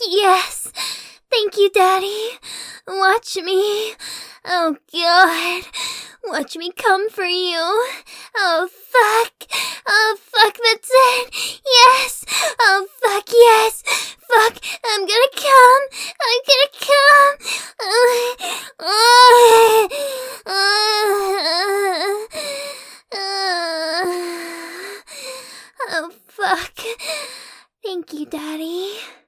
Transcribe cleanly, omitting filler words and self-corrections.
Yes. Thank you, Daddy. Watch me. Oh, God. Watch me come for you. Oh, fuck. Oh, fuck, that's it. Yes. Oh, fuck, yes. Fuck, I'm gonna come. I'm gonna come. Oh, fuck. Thank you, Daddy.